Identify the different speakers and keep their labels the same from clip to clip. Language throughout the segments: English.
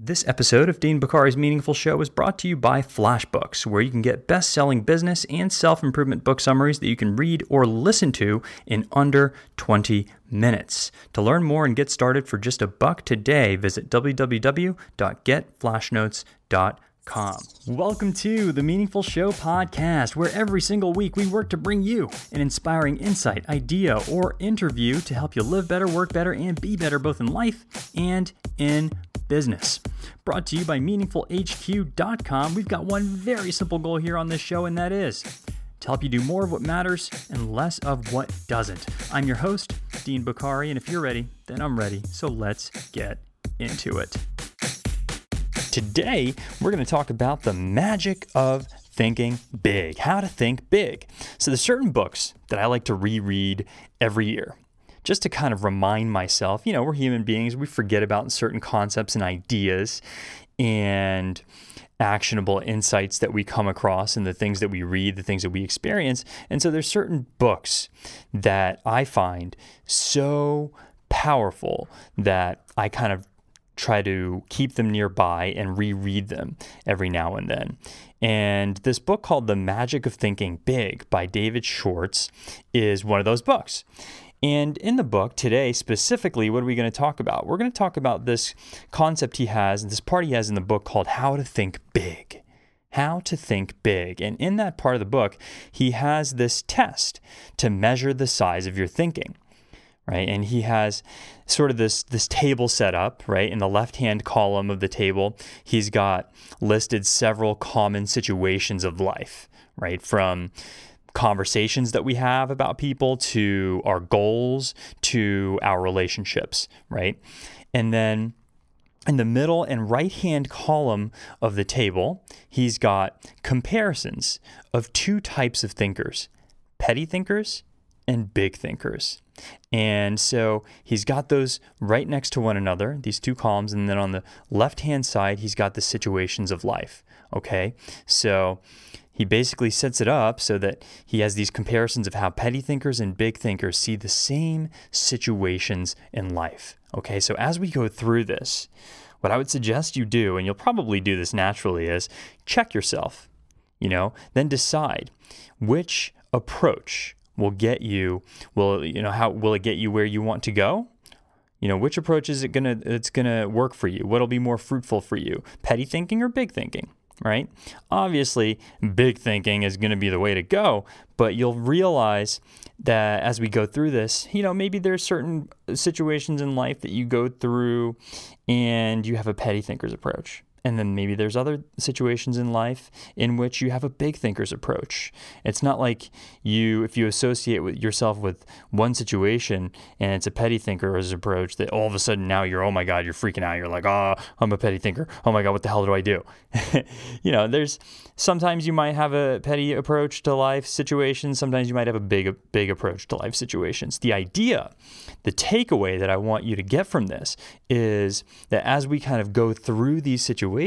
Speaker 1: This episode of Dean Bokhari's Meaningful Show is brought to you by FlashBooks, where you can get best-selling business and self-improvement book summaries that you can read or listen to in under 20 minutes. To learn more and get started for just $1 today, visit www.getflashnotes.com. Welcome to the Meaningful Show podcast, where every single week we work to bring you an inspiring insight, idea, or interview to help you live better, work better, and be better both in life and in business. Brought to you by MeaningfulHQ.com. We've got one very simple goal here on this show, and that is to help you do more of what matters and less of what doesn't. I'm your host, Dean Bokhari, and if you're ready, then I'm ready. So let's get into it. Today, we're going to talk about the magic of thinking big, how to think big. So there's certain books that I like to reread every year, just to kind of remind myself, we're human beings, we forget about certain concepts and ideas and actionable insights that we come across and the things that we read, the things that we experience. And so there's certain books that I find so powerful that I kind of try to keep them nearby and reread them every now and then. And this book called The Magic of Thinking Big by David Schwartz is one of those books. And in the book today, specifically, what are we going to talk about? We're going to talk about this concept he has, this part he has in the book called How to Think Big. How to Think Big. And in that part of the book, he has this test to measure the size of your thinking, right? And he has sort of this table set up, right? In the left-hand column of the table, he's got listed several common situations of life, right? From conversations that we have about people, to our goals, to our relationships, right? And then in the middle and right-hand column of the table, he's got comparisons of two types of thinkers, petty thinkers and big thinkers. And so he's got those right next to one another, these two columns, and then on the left-hand side, he's got the situations of life, okay? So he basically sets it up so that he has these comparisons of how petty thinkers and big thinkers see the same situations in life. Okay, so as we go through this, what I would suggest you do, and you'll probably do this naturally, is check yourself, then decide which approach will get you, how will it get you where you want to go? Which approach is it's gonna work for you? What'll be more fruitful for you? Petty thinking or big thinking? Right? Obviously, big thinking is going to be the way to go, but you'll realize that as we go through this, maybe there's certain situations in life that you go through and you have a petty thinker's approach. And then maybe there's other situations in life in which you have a big thinker's approach. It's not like if you associate yourself with one situation and it's a petty thinker's approach, that all of a sudden now oh my God, you're freaking out. You're like, I'm a petty thinker. Oh my God, what the hell do I do? There's sometimes you might have a petty approach to life situations. Sometimes you might have a big approach to life situations. The takeaway that I want you to get from this is that as we kind of go through these situations,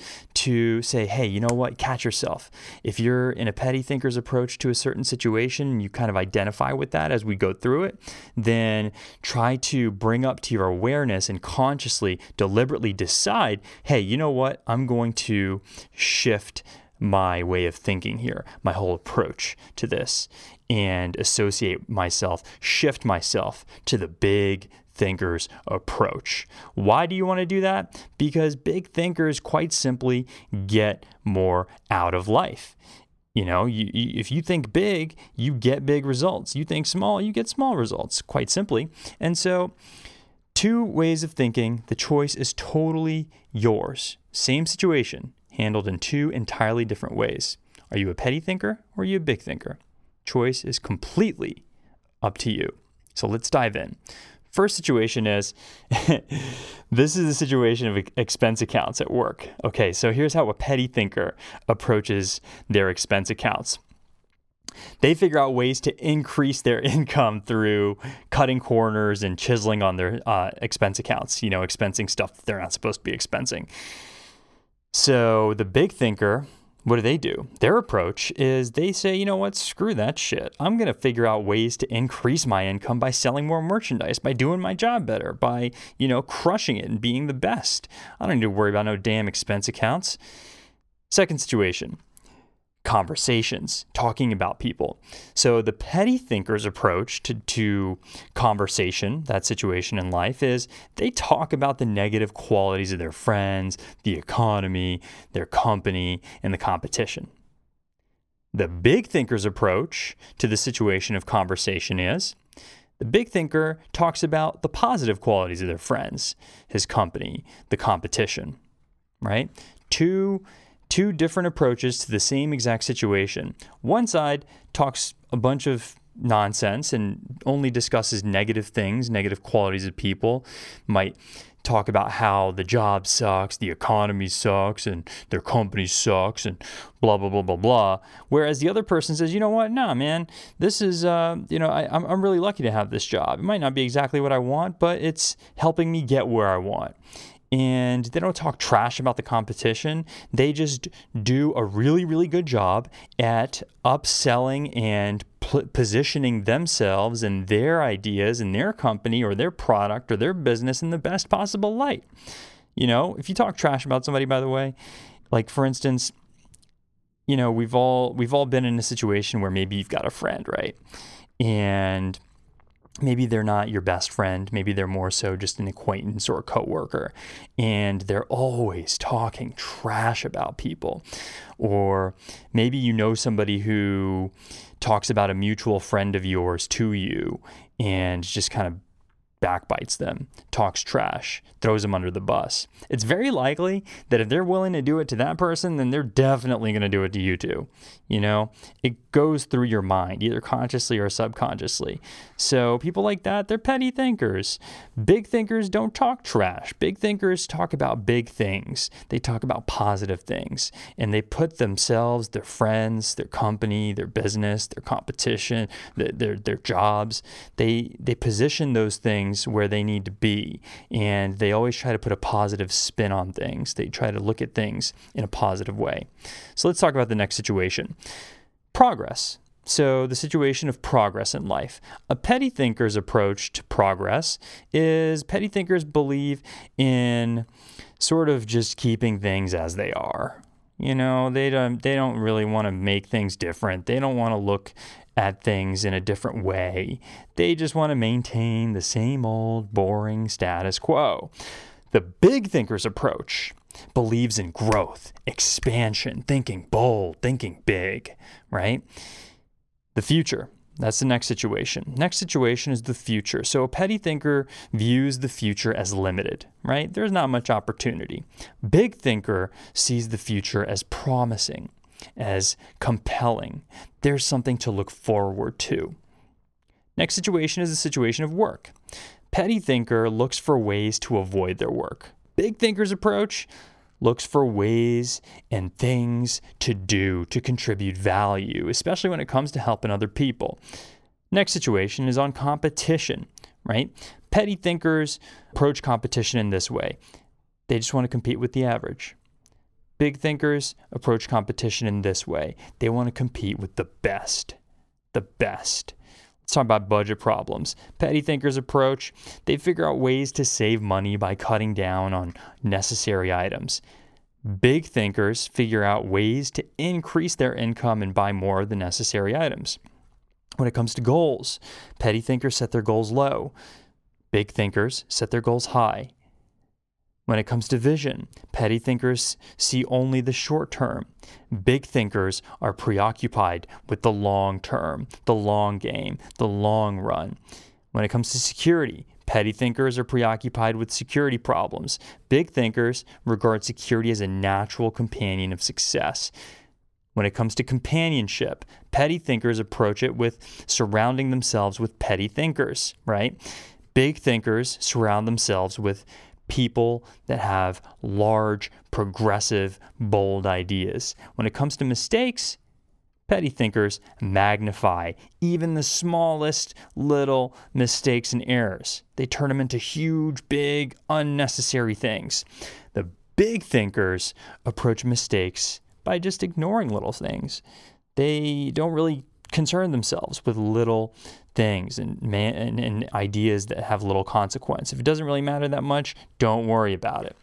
Speaker 1: to say, hey, you know what? Catch yourself. If you're in a petty thinker's approach to a certain situation and you kind of identify with that as we go through it, then try to bring up to your awareness and consciously, deliberately decide, hey, you know what? I'm going to shift my way of thinking here, my whole approach to this, and shift myself to the big thinker's approach. Why do you want to do that? Because big thinkers quite simply get more out of life. If you think big, you get big results. You think small, you get small results, quite simply. And so, two ways of thinking, the choice is totally yours. Same situation, handled in two entirely different ways. Are you a petty thinker or are you a big thinker? Choice is completely up to you. So let's dive in. First situation is, this is a situation of expense accounts at work. Okay, so here's how a petty thinker approaches their expense accounts. They figure out ways to increase their income through cutting corners and chiseling on their expense accounts, expensing stuff that they're not supposed to be expensing. So the big thinker what do? Their approach is they say, you know what, screw that shit. I'm going to figure out ways to increase my income by selling more merchandise, by doing my job better, by, crushing it and being the best. I don't need to worry about no damn expense accounts. Second situation, conversations, talking about people. So the petty thinker's approach to conversation, that situation in life, is they talk about the negative qualities of their friends, the economy, their company, and the competition. The big thinker's approach to the situation of conversation is the big thinker talks about the positive qualities of their friends, his company, the competition, right? Two different approaches to the same exact situation. One side talks a bunch of nonsense and only discusses negative things, negative qualities of people, might talk about how the job sucks, the economy sucks, and their company sucks, and blah, blah, blah, blah, blah. Whereas the other person says, you know what, nah, man, this is, I'm really lucky to have this job. It might not be exactly what I want, but it's helping me get where I want. And they don't talk trash about the competition. They just do a really, really good job at upselling and positioning themselves and their ideas and their company or their product or their business in the best possible light. If you talk trash about somebody, by the way, like for instance, we've all been in a situation where maybe you've got a friend, right? And maybe they're not your best friend. Maybe they're more so just an acquaintance or a coworker, and they're always talking trash about people. Or maybe you know somebody who talks about a mutual friend of yours to you and just kind of backbites them, talks trash, throws them under the bus. It's very likely that if they're willing to do it to that person, then they're definitely going to do it to you too. It goes through your mind, either consciously or subconsciously. So people like that, they're petty thinkers. Big thinkers don't talk trash. Big thinkers talk about big things. They talk about positive things, and they put themselves, their friends, their company, their business, their competition, their jobs. They position those things where they need to be, and they always try to put a positive spin on things. They try to look at things in a positive way. So let's talk about the next situation. Progress. So the situation of progress in life. A petty thinker's approach to progress is petty thinkers believe in sort of just keeping things as they are. They don't really want to make things different. They don't want to look at things in a different way. They just want to maintain the same old boring status quo. The big thinker's approach believes in growth, expansion, thinking bold, thinking big, right? The future. That's the next situation. Next situation is the future. So a petty thinker views the future as limited, right? There's not much opportunity. Big thinker sees the future as promising, as compelling. There's something to look forward to. Next situation is the situation of work. Petty thinker looks for ways to avoid their work. Big thinker's approach looks for ways and things to do to contribute value, especially when it comes to helping other people. Next situation is on competition, right? Petty thinkers approach competition in this way. They just want to compete with the average. Big thinkers approach competition in this way. They want to compete with the best. The best. Let's talk about budget problems. Petty thinkers approach, they figure out ways to save money by cutting down on necessary items. Big thinkers figure out ways to increase their income and buy more of the necessary items. When it comes to goals, petty thinkers set their goals low. Big thinkers set their goals high. When it comes to vision, petty thinkers see only the short term. Big thinkers are preoccupied with the long term, the long game, the long run. When it comes to security, petty thinkers are preoccupied with security problems. Big thinkers regard security as a natural companion of success. When it comes to companionship, petty thinkers approach it with surrounding themselves with petty thinkers, right? Big thinkers surround themselves with people that have large, progressive, bold ideas. When it comes to mistakes, petty thinkers magnify even the smallest little mistakes and errors. They turn them into huge, big, unnecessary things. The big thinkers approach mistakes by just ignoring little things. They don't really concern themselves with little things and ideas that have little consequence. If it doesn't really matter that much, don't worry about it.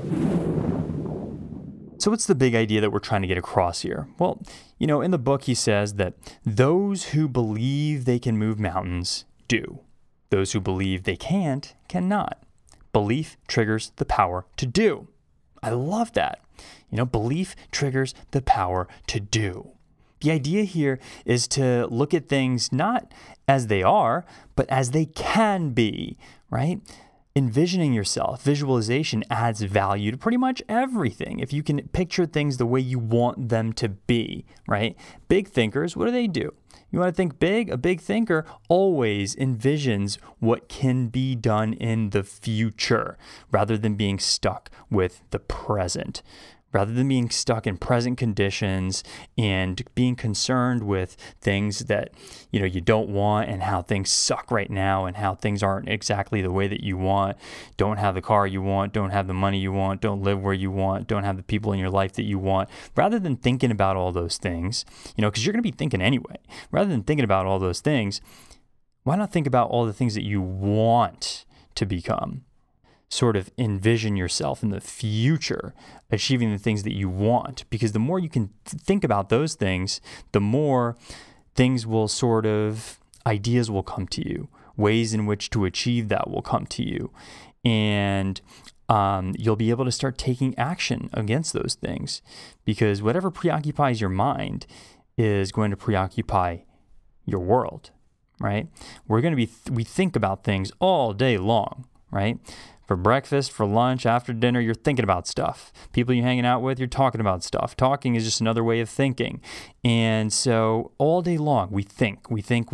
Speaker 1: So what's the big idea that we're trying to get across here? Well, in the book, he says that those who believe they can move mountains do. Those who believe they can't, cannot. Belief triggers the power to do. I love that. Belief triggers the power to do. The idea here is to look at things not as they are, but as they can be, right? Envisioning yourself, visualization adds value to pretty much everything. If you can picture things the way you want them to be, right? Big thinkers, what do? You want to think big? A big thinker always envisions what can be done in the future rather than being stuck with the present. Rather than being stuck in present conditions and being concerned with things that, you don't want and how things suck right now and how things aren't exactly the way that you want, don't have the car you want, don't have the money you want, don't live where you want, don't have the people in your life that you want. Rather than thinking about all those things, because you're going to be thinking anyway, rather than thinking about all those things, why not think about all the things that you want to become? Sort of envision yourself in the future achieving the things that you want, because the more you can think about those things, the more things will ideas will come to you, ways in which to achieve that will come to you, and you'll be able to start taking action against those things, because whatever preoccupies your mind is going to preoccupy your world, right? We think about things all day long, right? For breakfast, for lunch, after dinner, you're thinking about stuff. People you're hanging out with, you're talking about stuff. Talking is just another way of thinking. And so all day long, we think.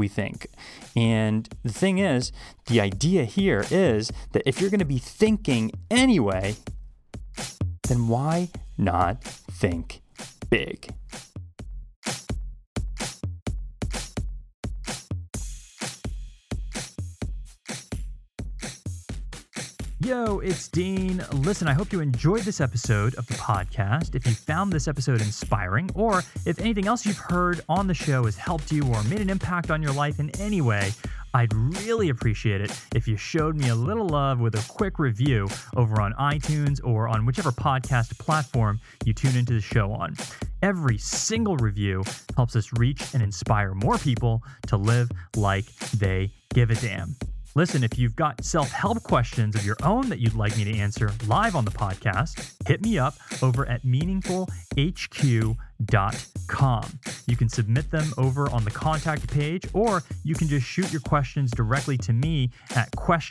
Speaker 1: And the thing is, the idea here is that if you're going to be thinking anyway, then why not think big? Yo, it's Dean. Listen, I hope you enjoyed this episode of the podcast. If you found this episode inspiring, or if anything else you've heard on the show has helped you or made an impact on your life in any way, I'd really appreciate it if you showed me a little love with a quick review over on iTunes or on whichever podcast platform you tune into the show on. Every single review helps us reach and inspire more people to live like they give a damn. Listen, if you've got self-help questions of your own that you'd like me to answer live on the podcast, hit me up over at meaningfulhq.com. You can submit them over on the contact page, or you can just shoot your questions directly to me at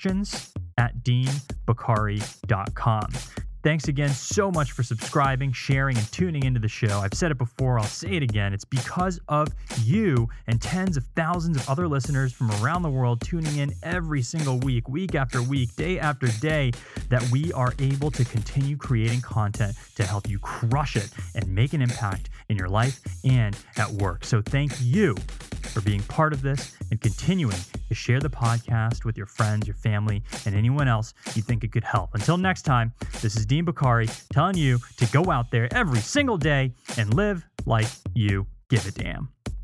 Speaker 1: questions@deanbokhari.com. Thanks again so much for subscribing, sharing, and tuning into the show. I've said it before, I'll say it again. It's because of you and tens of thousands of other listeners from around the world tuning in every single week, week after week, day after day, that we are able to continue creating content to help you crush it and make an impact in your life and at work. So thank you for being part of this and continuing to share the podcast with your friends, your family, and anyone else you think it could help. Until next time, this is Dean Bokhari telling you to go out there every single day and live like you give a damn.